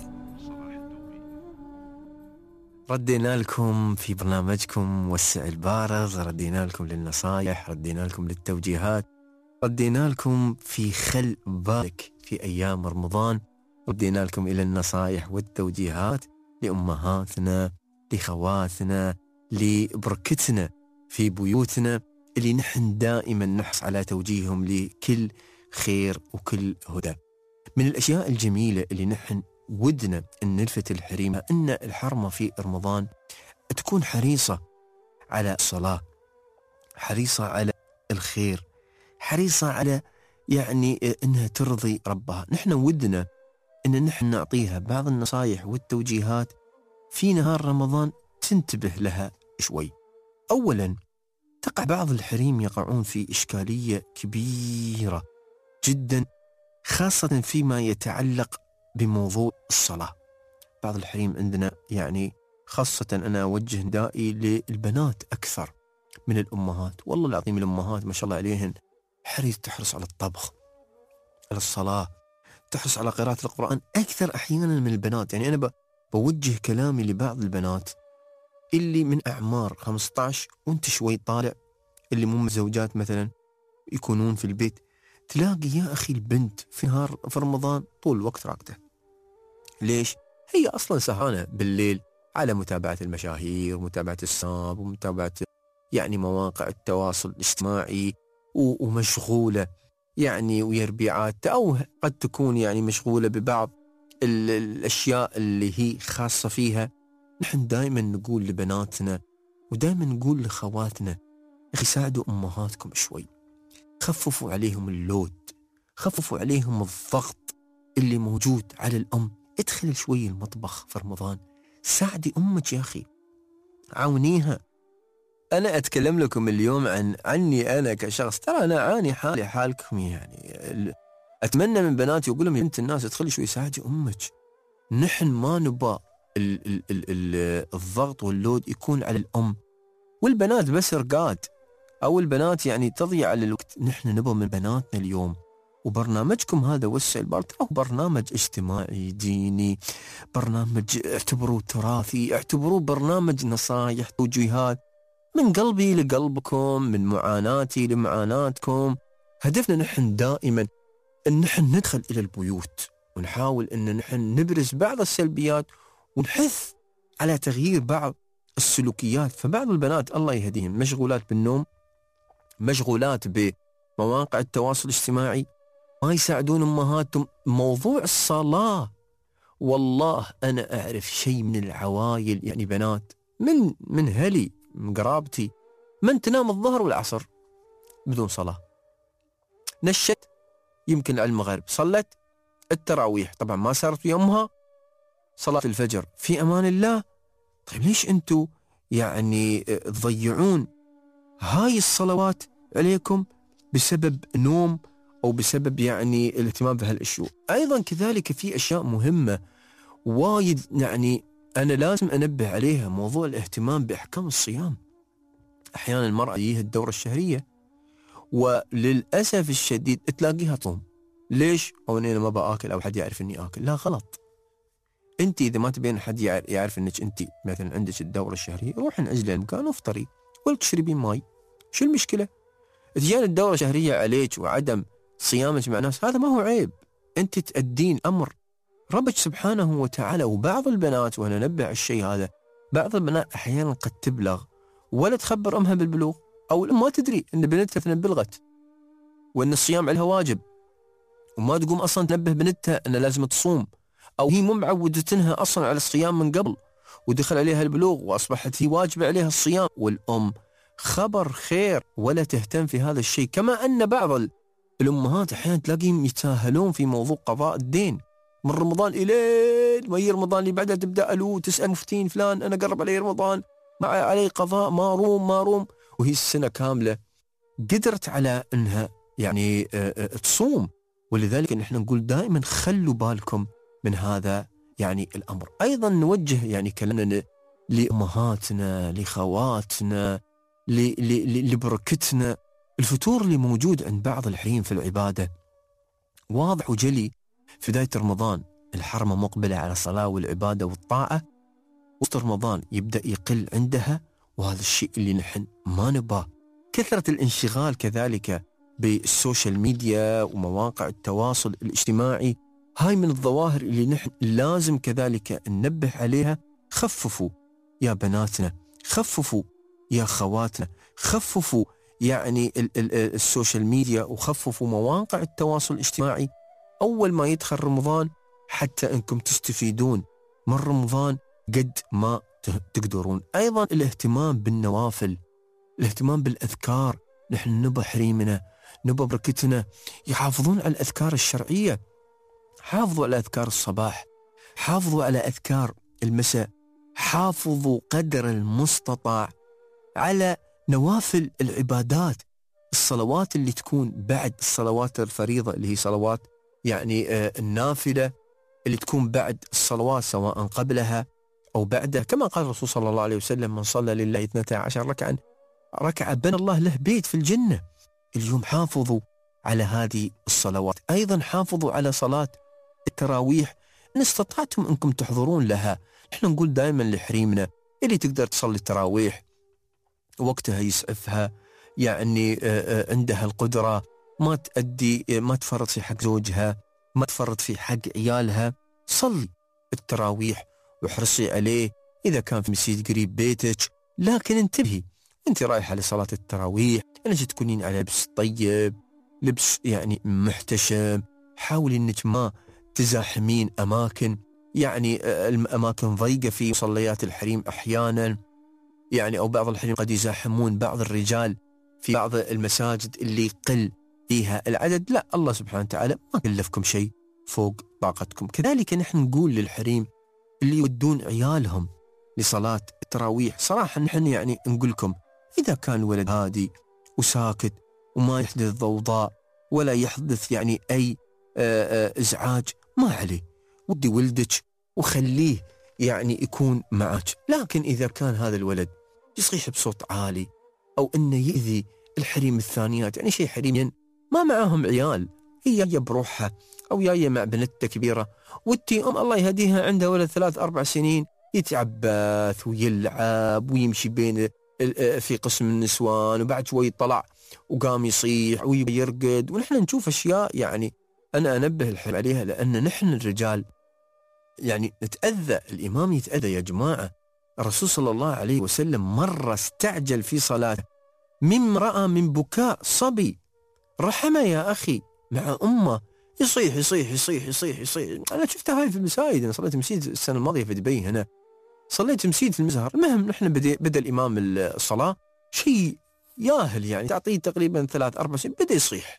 ردينا لكم في برنامجكم وسع البارض، ردينا لكم للنصائح، ردينا لكم للتوجيهات، ردينا لكم في خل بالك في أيام رمضان، ردينا لكم إلى النصائح والتوجيهات لأمهاتنا، لخواتنا، لبركتنا في بيوتنا اللي نحن دائما نحرص على توجيههم لكل خير وكل هدى. من الأشياء الجميلة اللي نحن ودنا أن نلفت الحريمة أن الحرمة في رمضان تكون حريصة على الصلاة، حريصة على الخير، حريصة على يعني أنها ترضي ربها. نحن ودنا أن نحن نعطيها بعض النصائح والتوجيهات في نهار رمضان تنتبه لها شوي. أولا، تقع بعض الحريم يقعون في إشكالية كبيرة جدا، خاصة فيما يتعلق بموضوع الصلاة. بعض الحريم عندنا يعني خاصة أنا أوجه ندائي للبنات أكثر من الأمهات. والله العظيم الأمهات ما شاء الله عليهن حريص، تحرص على الطبخ، على الصلاة، تحرص على قراءة القرآن أكثر أحيانا من البنات. يعني أنا بوجه كلامي لبعض البنات اللي من أعمار خمسة عشر وانت شوي طالع، اللي مو متزوجات مثلا يكونون في البيت، تلاقي يا أخي البنت في نهار في رمضان طول الوقت راقدة. ليش؟ هي أصلا سهرانة بالليل على متابعة المشاهير ومتابعة السناب ومتابعة يعني مواقع التواصل الاجتماعي، ومشغولة يعني ويربيعات، أو قد تكون يعني مشغولة ببعض الأشياء اللي هي خاصة فيها. نحن دائما نقول لبناتنا ودائما نقول لخواتنا، أخي ساعدوا أمهاتكم شوي، خففوا عليهم اللود، خففوا عليهم الضغط اللي موجود على الأم. ادخل شوي المطبخ في رمضان، ساعدي أمك يا أخي، عاونيها. أنا أتكلم لكم اليوم عن عني أنا كشخص، ترى أنا أعاني حالي حالكم يعني. أتمنى من بناتي وأقول لهم يا بنت الناس ادخلي شوي ساعدي أمك. نحن ما نبى ال ال ال ال الضغط واللود يكون على الأم والبنات بس رقاد، أو البنات يعني تضيع على الوقت. نحن نبى من بناتنا اليوم، وبرنامجكم هذا وسع البال ترى برنامج اجتماعي ديني، برنامج اعتبروه تراثي، اعتبروه برنامج نصايح توجيهات من قلبي لقلبكم، من معاناتي لمعاناتكم. هدفنا نحن دائما أن نحن ندخل إلى البيوت ونحاول أن نحن نبرز بعض السلبيات ونحث على تغيير بعض السلوكيات. فبعض البنات الله يهديهم مشغولات بالنوم، مشغولات بمواقع التواصل الاجتماعي، ما يساعدون أمهاتهم. موضوع الصلاة، والله أنا أعرف شيء من العوائل يعني بنات من من هلي من قرابتي من تنام الظهر والعصر بدون صلاة، نشت يمكن على المغرب، صلت التراويح طبعا ما صارت يومها صلاة الفجر في أمان الله. طيب ليش أنتوا يعني تضيعون هاي الصلوات عليكم بسبب نوم أو بسبب يعني الاهتمام بهالأشياء؟ أيضا كذلك في أشياء مهمة وايد يعني أنا لازم أنبه عليها، موضوع الاهتمام بأحكام الصيام. أحيانا المرأة يجيها الدورة الشهرية وللأسف الشديد تلاقيها تصوم. ليش؟ أو أنا ما بأكل أو حد يعرف أني آكل. لا، غلط. أنت إذا ما تبين حد يعرف أنك أنت مثلا عندك الدورة الشهرية، روح أجل المكان وافطري ولا تشربين ماي، شو المشكلة؟ تجين الدورة الشهرية عليك وعدم صيامك مع ناس، هذا ما هو عيب. أنت تأدين أمر ربك سبحانه وتعالى. وبعض البنات، وأنا ننبه على الشيء هذا، بعض البنات أحيانا قد تبلغ ولا تخبر أمها بالبلوغ، أو الأم ما تدري أن بنتها بلغت وأن الصيام عليها واجب، وما تقوم أصلا تنبه بنتها أن لازم تصوم، أو هي مو معودتنها أصلا على الصيام من قبل ودخل عليها البلوغ وأصبحت هي واجب عليها الصيام، والأم خبر خير ولا تهتم في هذا الشيء. كما أن بعض الأمهات أحيانا تلاقيهم يتساهلون في موضوع قضاء الدين من رمضان إلى ما رمضان اللي بعدها تبدأ ألو تسأل مفتين فلان أنا قرب علي رمضان مع علي قضاء ما روم ما روم، وهي السنة كاملة قدرت على أنها يعني تصوم. ولذلك نحن نقول دائما خلوا بالكم من هذا يعني الأمر. أيضا نوجه يعني كلامنا لأمهاتنا، لخواتنا، لبركتنا. الفتور اللي موجود عند بعض الحريم في العبادة واضح وجلي. في بداية رمضان الحرمة مقبلة على الصلاة والعبادة والطاعة، وسط رمضان يبدأ يقل عندها، وهذا الشيء اللي نحن ما نباه. كثرة الانشغال كذلك بالسوشيال ميديا ومواقع التواصل الاجتماعي، هاي من الظواهر اللي نحن لازم كذلك ننبه عليها. خففوا يا بناتنا، خففوا يا خواتنا، خففوا يعني ال ال السوشيال ميديا، وخففوا مواقع التواصل الاجتماعي أول ما يدخل رمضان، حتى أنكم تستفيدون من رمضان قد ما تقدرون. أيضا الاهتمام بالنوافل، الاهتمام بالأذكار. نحن نبى حريمنا، نبى بركتنا يحافظون على الأذكار الشرعية. حافظوا على أذكار الصباح، حافظوا على أذكار المساء، حافظوا قدر المستطاع على نوافل العبادات، الصلوات اللي تكون بعد الصلوات الفريضة اللي هي صلوات يعني آه النافلة اللي تكون بعد الصلوات سواء قبلها أو بعدها، كما قال الرسول صلى الله عليه وسلم من صلى لله اثنتا عشر ركعة ركعة بنى الله له بيت في الجنة. اليوم حافظوا على هذه الصلوات. أيضا حافظوا على صلاة التراويح إن استطعتم أنكم تحضرون لها. نحن نقول دائما لحريمنا اللي تقدر تصلي التراويح وقتها يسعفها، يعني عندها القدرة، ما تأدي ما تفرط في حق زوجها، ما تفرط في حق عيالها، صلي التراويح واحرصي عليه إذا كان في مسجد قريب بيتك. لكن انتبهي أنت رايحة لصلاة التراويح أنك تكونين على لبس طيب، لبس يعني محتشم. حاولي أنك ما تزاحمين أماكن يعني الأماكن ضيقة في مصليات الحريم أحيانا، يعني أو بعض الحريم قد يزاحمون بعض الرجال في بعض المساجد اللي يقل فيها العدد. لا، الله سبحانه وتعالى ما كلفكم شيء فوق طاقتكم. كذلك نحن نقول للحريم اللي يودون عيالهم لصلاة التراويح، صراحة نحن يعني نقول لكم إذا كان الولد هادي وساكت وما يحدث ضوضاء ولا يحدث يعني أي آآ آآ إزعاج ما عليه، ودي ولدك وخليه يعني يكون معك. لكن إذا كان هذا الولد يصيح بصوت عالي أو إنه يؤذي الحريم الثانيات، يعني شيء حريم ما معاهم عيال، هي جاية بروحها أو جاية مع بنتها كبيرة، وتي أم الله يهديها عندها ولد ثلاث أربع سنين يتعبث ويلعب ويمشي بين في قسم النسوان، وبعد شوي طلع وقام يصيح ويرقد، ونحن نشوف أشياء يعني أنا أنبه الحين عليها، لأن نحن الرجال يعني نتأذى، الإمام يتأذى يا جماعة. الرسول صلى الله عليه وسلم مرة استعجل في صلاته مما رأى من بكاء صبي، رحمه يا أخي مع أمه، يصيح يصيح يصيح يصيح يصيح. أنا شفتها هاي في المساجد، أنا صليت مسجد السنة الماضية في دبي، هنا صليت مسجد في المزهر. المهم نحن بدأ, بدأ الإمام الصلاة شيء ياهل يعني تعطيه تقريبا ثلاث أربع سنين، بدأ يصيح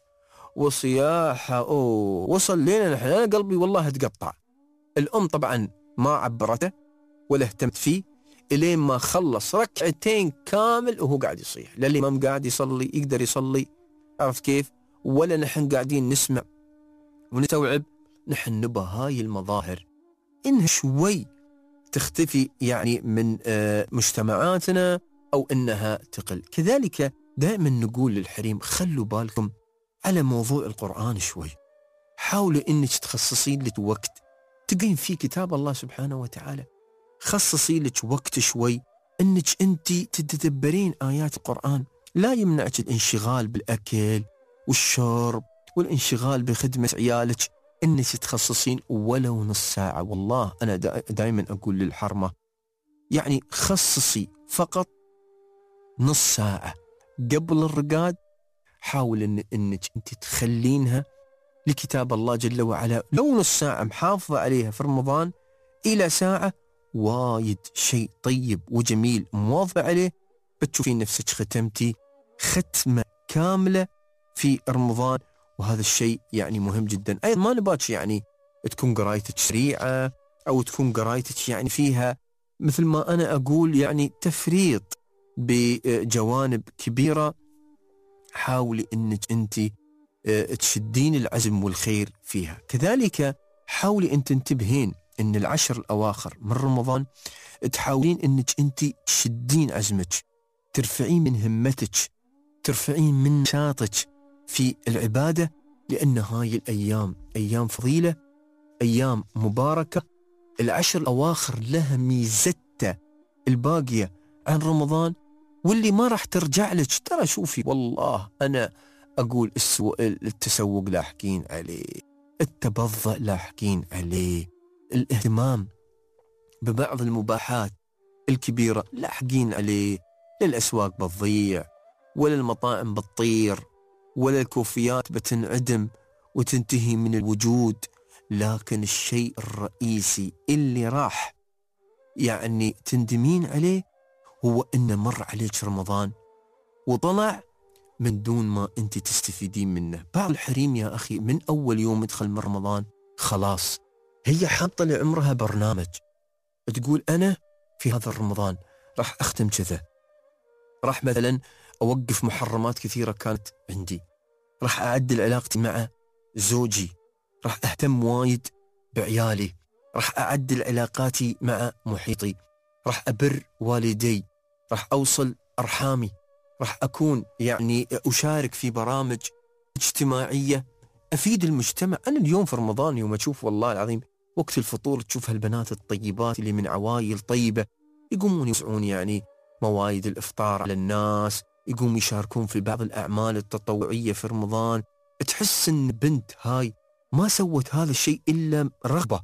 وصياحة أوه، وصل لنا نحن أنا قلبي والله تقطع. الأم طبعا ما عبرته ولا اهتمت فيه إلين ما خلص ركعتين كامل وهو قاعد يصيح، لا الإمام قاعد يصلي يقدر يصلي، عرفت كيف؟ ولا نحن قاعدين نسمع ونستوعب. نحن نبى هاي المظاهر إنها شوي تختفي يعني من مجتمعاتنا أو إنها تقل. كذلك دائما نقول للحريم خلوا بالكم على موضوع القرآن شوي، حاولوا إنك تخصصين لك وقت تقين فيه كتاب الله سبحانه وتعالى، خصصي لك وقت شوي إنك أنت تتدبرين آيات القرآن. لا يمنعك الانشغال بالأكل والشرب والانشغال بخدمة عيالك، إنك تخصصين ولو نص ساعة. والله أنا دائما أقول للحرمة يعني خصصي فقط نص ساعة قبل الرقاد، حاول إن إنك أنت تخلينها لكتاب الله جل وعلا، لو نص ساعة محافظة عليها في رمضان إلى ساعة، وايد شيء طيب وجميل مواظبة عليه، بتشوفين نفسك ختمتي ختمة كاملة في رمضان. وهذا الشيء يعني مهم جدا. أيضا ما نباتش يعني تكون قرايتك سريعة أو تكون قرايتك يعني فيها مثل ما أنا أقول يعني تفريط بجوانب كبيرة. حاولي أنك أنت تشدين العزم والخير فيها. كذلك حاولي أن تنتبهين أن العشر الأواخر من رمضان تحاولين أنك أنت تشدين عزمك، ترفعين من همتك، ترفعين من نشاطك في العبادة، لأن هاي الأيام أيام فضيلة، أيام مباركة. العشر الأواخر لها ميزتها الباقية عن رمضان، واللي ما راح ترجع لك. ترى شوفي والله أنا أقول التسوق لاحقين عليه، التبضع لاحقين عليه، الاهتمام ببعض المباحات الكبيرة لاحقين عليه. للأسواق بتضيع، ولا المطاعم بتطير، ولا الكوفيات بتنعدم وتنتهي من الوجود. لكن الشيء الرئيسي اللي راح يعني تندمين عليه هو إن مر عليك رمضان وطلع من دون ما أنت تستفيدين منه. بعض الحريم يا أخي من أول يوم يدخل من رمضان خلاص هي حاطة لعمرها برنامج، تقول أنا في هذا الرمضان راح أختم كذا، راح مثلا أوقف محرمات كثيرة كانت عندي، راح أعدل علاقتي مع زوجي، راح أهتم وايد بعيالي، راح أعدل علاقاتي مع محيطي، راح أبر والدي، راح أوصل أرحامي، راح أكون يعني أشارك في برامج اجتماعية أفيد المجتمع. أنا اليوم في رمضان يوم أشوف والله العظيم وقت الفطور تشوف هالبنات الطيبات اللي من عوائل طيبة يقومون يوزعون يعني موايد الإفطار على الناس، يقوموا يشاركون في بعض الأعمال التطوعية في رمضان. تحس إن بنت هاي ما سوت هذا الشيء إلا رغبة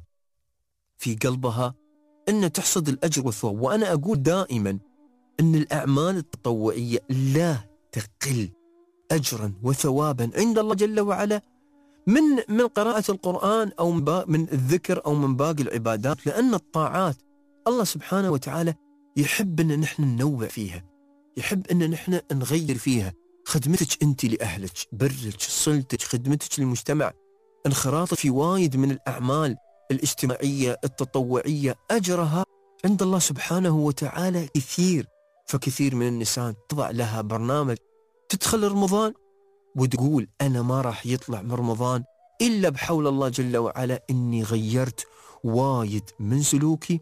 في قلبها أن تحصد الأجر والثواب. وأنا أقول دائما أن الأعمال التطوعية لا تقل أجرا وثوابا عند الله جل وعلا من من قراءة القرآن أو من الذكر أو من باقي العبادات، لأن الطاعات الله سبحانه وتعالى يحب أن نحن ننوع فيها، يحب أن نحن نغير فيها. خدمتك أنت لأهلك، برك، صلتك، خدمتك للمجتمع، انخراطك في وايد من الأعمال الاجتماعية التطوعية أجرها عند الله سبحانه وتعالى كثير. فكثير من النساء تضع لها برنامج تدخل رمضان وتقول أنا ما راح يطلع من رمضان إلا بحول الله جل وعلا إني غيرت وايد من سلوكي،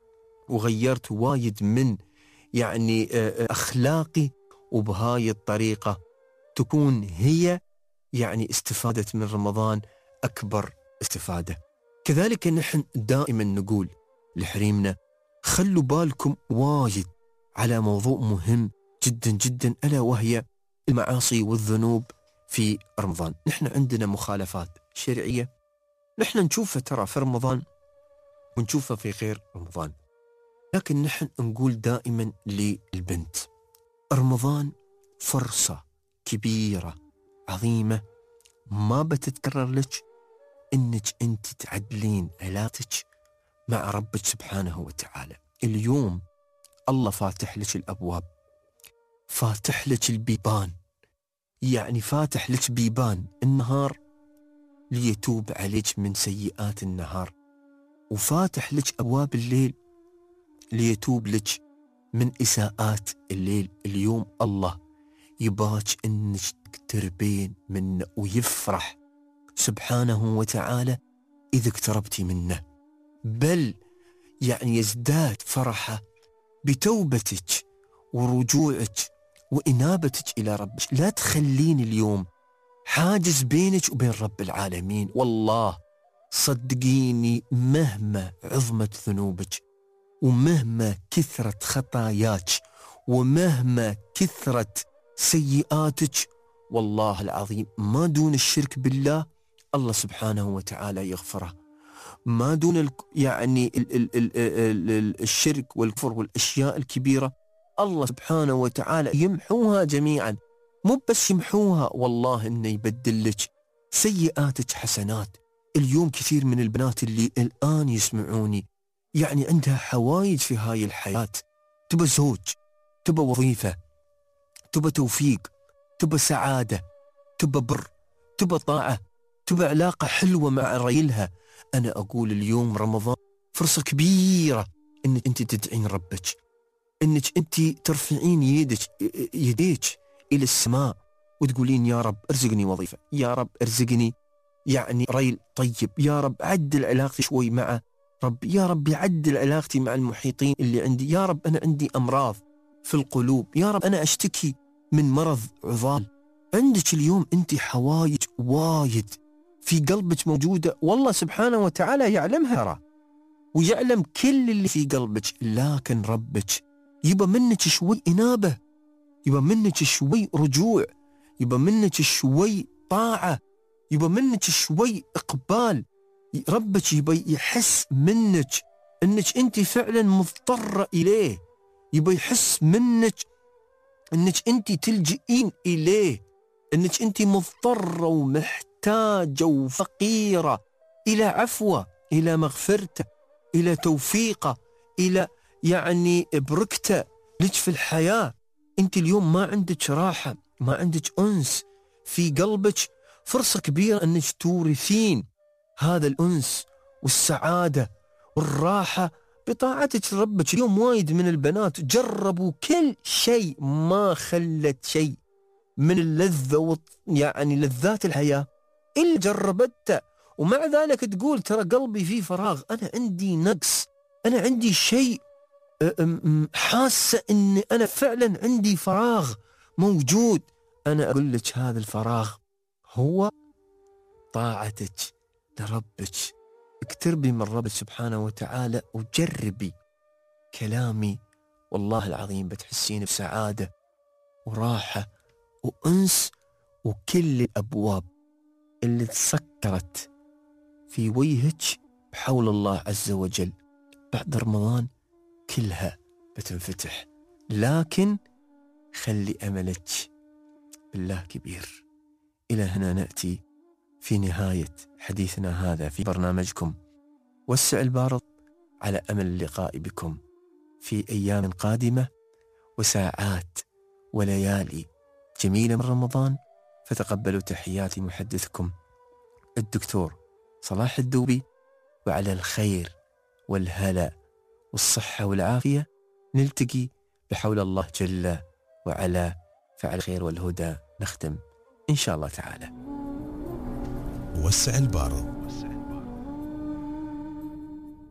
وغيرت وايد من يعني أخلاقي، وبهاي الطريقة تكون هي يعني استفادة من رمضان أكبر استفادة. كذلك نحن دائما نقول لحريمنا خلوا بالكم وايد على موضوع مهم جدا جدا، ألا وهي المعاصي والذنوب في رمضان. نحن عندنا مخالفات شرعية نحن نشوفها ترى في رمضان ونشوفها في غير رمضان، لكن نحن نقول دائما للبنت رمضان فرصة كبيرة عظيمة ما بتتكرر لك إنك أنت تعدلين علاقتك مع ربك سبحانه وتعالى. اليوم الله فاتح لك الأبواب، فاتح لك البيبان، يعني فاتح لك بيبان النهار ليتوب عليك من سيئات النهار، وفاتح لك أبواب الليل ليتوب لك من إساءات الليل. اليوم الله يباك إنك تقتربين منه ويفرح سبحانه وتعالى إذا اقتربتي منه، بل يعني يزداد فرحه بتوبتك ورجوعك وإنابتك إلى ربك. لا تخلين اليوم حاجز بينك وبين رب العالمين. والله صدقيني مهما عظمت ذنوبك ومهما كثرت خطاياك ومهما كثرت سيئاتك، والله العظيم ما دون الشرك بالله الله سبحانه وتعالى يغفره، ما دون ال يعني ال ال ال ال ال الشرك والكفر والأشياء الكبيرة الله سبحانه وتعالى يمحوها جميعا. مو بس يمحوها، والله إنه يبدل لك سيئاتك حسنات. اليوم كثير من البنات اللي الآن يسمعوني يعني عندها حوايج في هاي الحياة، تبى زوج، تبى وظيفة، تبى توفيق، تبى سعادة، تبى بر، تبى طاعة، تبى علاقة حلوة مع ريلها. أنا أقول اليوم رمضان فرصة كبيرة إنك أنت تدعين ربك، إنك أنت ترفعين يدك يديك إلى السماء وتقولين يا رب ارزقني وظيفة، يا رب ارزقني يعني ريل طيب، يا رب عدل علاقتي شوي مع رب، يا رب يعدل علاقتي مع المحيطين اللي عندي، يا رب أنا عندي أمراض في القلوب، يا رب أنا أشتكي من مرض عضال. عندك اليوم أنت حوايج وايد في قلبك موجودة، والله سبحانه وتعالى يعلمها ترى ويعلم كل اللي في قلبك، لكن ربك يبى منك شوي إنابة، يبى منك شوي رجوع، يبى منك شوي طاعة، يبى منك شوي إقبال. ربك يبى يحس منك أنك أنت فعلا مضطرة إليه، يبى يحس منك أنك أنت تلجئين إليه، أنك أنت مضطرة ومحتاجة وفقيرة إلى عفوه، إلى مغفرته، إلى توفيقه، إلى يعني بركته لك في الحياة. أنت اليوم ما عندك راحة، ما عندك أنس في قلبك، فرصة كبيرة أنك تورثين هذا الأنس والسعادة والراحة بطاعتك لربك. اليوم وايد من البنات جربوا كل شيء ما خلت شيء من اللذة و يعني لذات الحياة إلا جربته، ومع ذلك تقول ترى قلبي فيه فراغ، أنا عندي نقص، أنا عندي شيء، حاسة إن أنا فعلا عندي فراغ موجود. أنا أقول لك هذا الفراغ هو طاعتك لربك. اقتربي من ربك سبحانه وتعالى وجربي كلامي، والله العظيم بتحسين بسعادة وراحة وأنس، وكل الأبواب اللي تسكرت في وجهك بحول الله عز وجل بعد رمضان كلها بتنفتح. لكن خلي أملك بالله كبير. إلى هنا نأتي في نهاية حديثنا هذا في برنامجكم وسع البارض، على أمل اللقاء بكم في أيام قادمة وساعات وليالي جميلة من رمضان. فتقبلوا تحياتي محدثكم الدكتور صلاح الدوبي، وعلى الخير والهلا والصحة والعافية نلتقي بحول الله جل وعلا. فعلى الخير والهدى نختم إن شاء الله تعالى. وسع البارد.